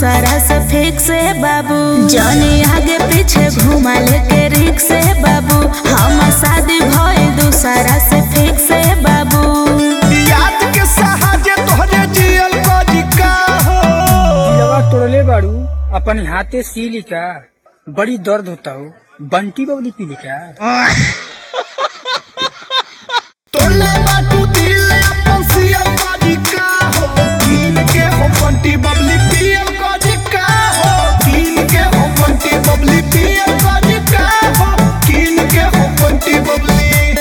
दूसरा से फिक्स है बाबू, जानी आगे पीछे घुमा लेके रिक्स है बाबू। हम शादी भइल दूसरा से फिक्स है बाबू। याद के सहाजे तोहरे जियल बाजी का हो। दिलवा तोड़ले बाड़ू अपन हाथे सीली का, बड़ी दर्द होता हो, बंटी बबली पीली का। तोड़ले बाटू दिल अपन सियल बाजी का हो। कीन के हो बंटी बबली पियल बाजी का हो। कीन के हो बंटी बबली पियल बाजी का हो। कीन के हो बंटी बबली।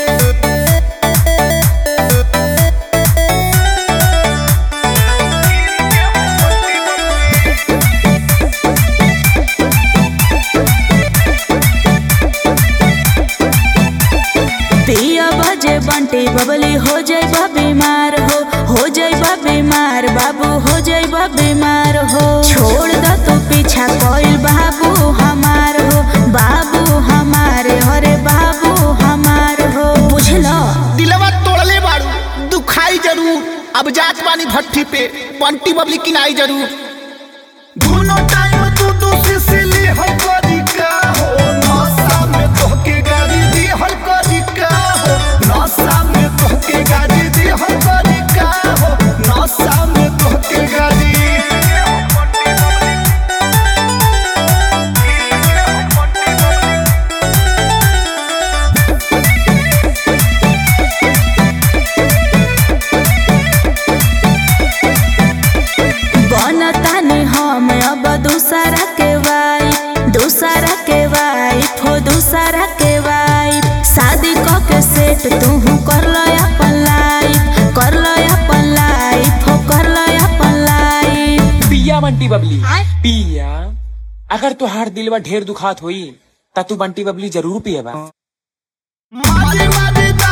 पिया बजे बंटी बबली हो जाइबा बीमार हो जाइबा बीमार बाबू, हो जाइबा बीमार हो। छोड़ द तू पीछा कोई बाबू हमार हो, बाबू हमारे, अरे बाबू हमार हो, बुझलो। दिलवा तोड़ले बाड़ू दुखाई जरूर, अब जात बानी भट्टी पे बंटी बबली किनाई जरूर। दोनों टाइम तू दूसरी सिली हल्का का हो। नौसा में तोहके गाड़ी दी हल्का का हो। नौसा में तोहके गाड़ी दी हल्का का हो। नौसा में तोहके गाड़ी। बनतानी हम अब दूसरा के वाइफ, दूसरा के वाइफ हो, दूसरा के वाइफ। शादी क के सेट तू कर लो अपन लाइफ, कर लो अपन लाइफ हो, कर लो अपन लाइफ। पिया बंटी बबली पिया, अगर तुहार दिलवा ढेर दुखात होई ता तू बंटी बबली जरूर पिएबा। मारे मारे